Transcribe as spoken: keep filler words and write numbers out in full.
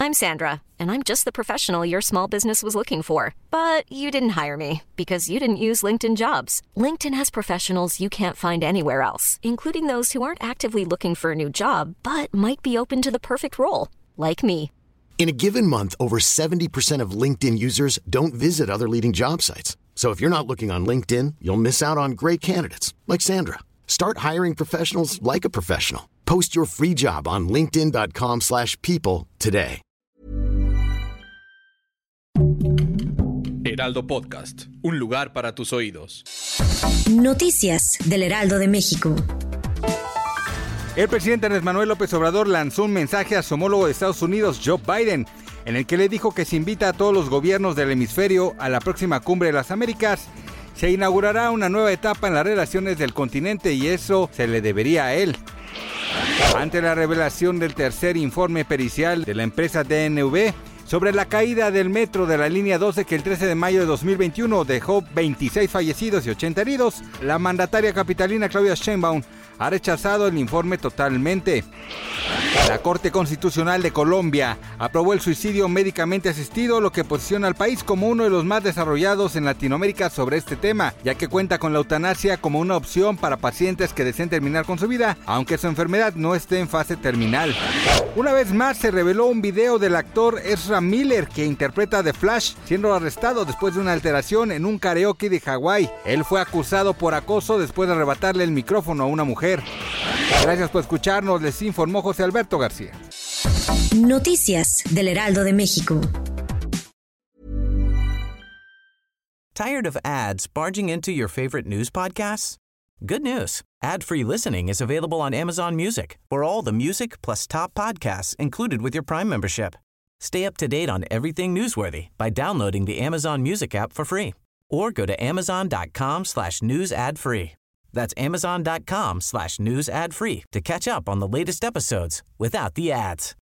I'm Sandra, and I'm just the professional your small business was looking for. But you didn't hire me because you didn't use LinkedIn Jobs. LinkedIn has professionals you can't find anywhere else, including those who aren't actively looking for a new job, but might be open to the perfect role, like me. In a given month, over seventy percent of LinkedIn users don't visit other leading job sites. So if you're not looking on LinkedIn, you'll miss out on great candidates like Sandra. Start hiring professionals like a professional. Post your free job on linkedin dot com slash people today. Heraldo Podcast, un lugar para tus oídos. Noticias del Heraldo de México. El presidente Andrés Manuel López Obrador lanzó un mensaje a su homólogo de Estados Unidos, Joe Biden, en el que le dijo que se invita a todos los gobiernos del hemisferio a la próxima Cumbre de las Américas. Se inaugurará una nueva etapa en las relaciones del continente y eso se le debería a él. Ante la revelación del tercer informe pericial de la empresa D N V sobre la caída del metro de la línea doce que el trece de mayo de dos mil veintiuno dejó veintiséis fallecidos y ochenta heridos, la mandataria capitalina Claudia Sheinbaum ha rechazado el informe totalmente. La Corte Constitucional de Colombia aprobó el suicidio médicamente asistido, lo que posiciona al país como uno de los más desarrollados en Latinoamérica sobre este tema, ya que cuenta con la eutanasia como una opción para pacientes que deseen terminar con su vida, aunque su enfermedad no esté en fase terminal. Una vez más se reveló un video del actor Ezra Miller, que interpreta a The Flash, siendo arrestado después de una alteración en un karaoke de Hawái. Él fue acusado por acoso después de arrebatarle el micrófono a una mujer. Gracias por escucharnos, les informó José Alberto García. Noticias del Heraldo de México. Tired of ads barging into your favorite news podcasts? Good news. Ad-free listening is available on Amazon Music for all the music plus top podcasts included with your Prime membership. Stay up to date on everything newsworthy by downloading the Amazon Music app for free or go to amazon.com slash news ad free. That's amazon.com slash news ad free to catch up on the latest episodes without the ads.